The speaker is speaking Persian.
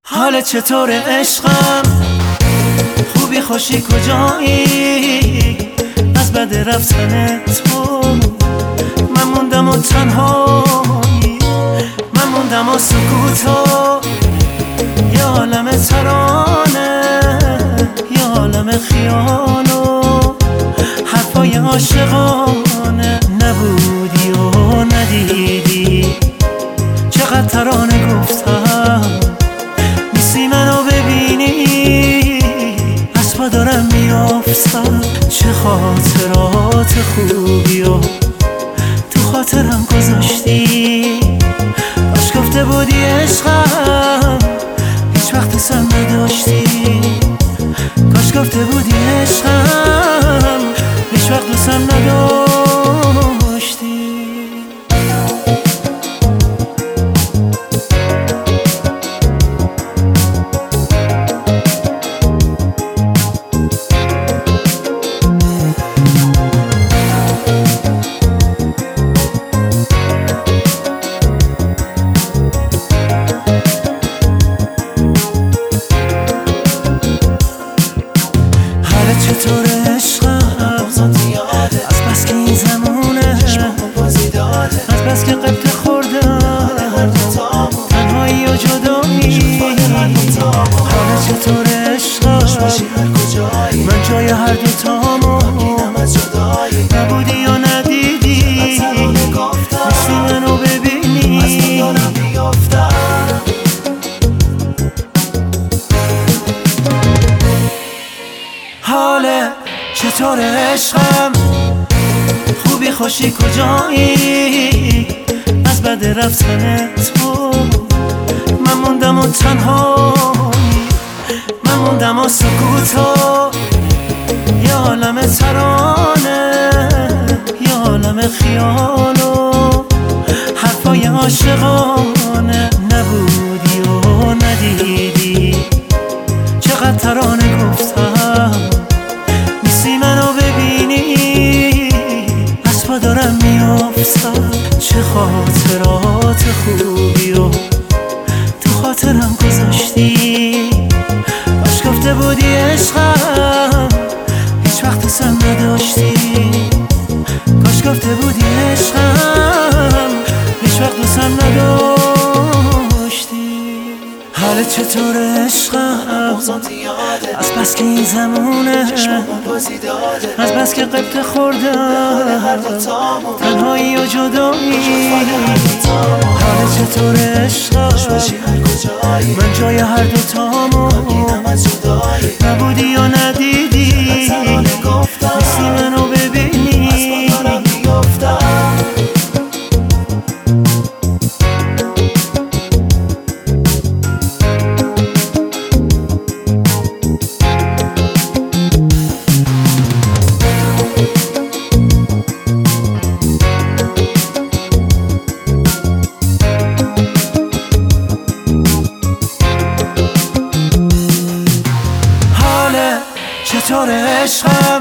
حال چطور عشقم؟ خوبی خوشی کجایی؟ از بد رفتن تو من موندم و تنهایی، من موندم و سکوتا، یه عالم ترانه، یه عالم خیال و حرفای عاشقانه. نبودی و ندیدی چقدر ترانه گفتم، نیستی منو ببینی از پا دارم میافتم. چه خاطرات خوبی و تو خاطرم گذاشتی، کاش گفته بودی عشقم هیچ وقت دوستم نداشتی، کاش گفته بودی عشقم هیچ وقت دوستم نداشتی. چطور عشقم؟ از بس که این زمونه، از بس که قبط خوردم تنهایی و جدایی. حالا چطور عشقم؟ من جای هر دوتامو نبودی یا ندیدی، نیستی منو ببینی. حاله چطور عشقم؟ خوبی خوشی کجایی؟ از بد رفتن تو من موندم و تنهایی، من موندم و سکوتا، یه عالم ترانه، یه عالم خیال و حرفای عاشقانه. نبودی و ندیدی چقدر ترانه گفتم، نیستی منو ببینی از پا دارم میافتم. چه خاطرات خوبی و تو خاطرم گذاشتی، کاش گفته بودی عشقم هیچ وقت دوستم نداشتی، کاش گفته بودی عشقم هیچ وقت دوستم نداشتی. حالت چطور عشقم؟ از بس که این زمونه، از بس که قبط خوردم تنهایی و جدایی. حالت چطور عشقم؟ من جای هر دوتامو نبودی یا ندیدی، نیستی منو ببینی. چطور عشقم؟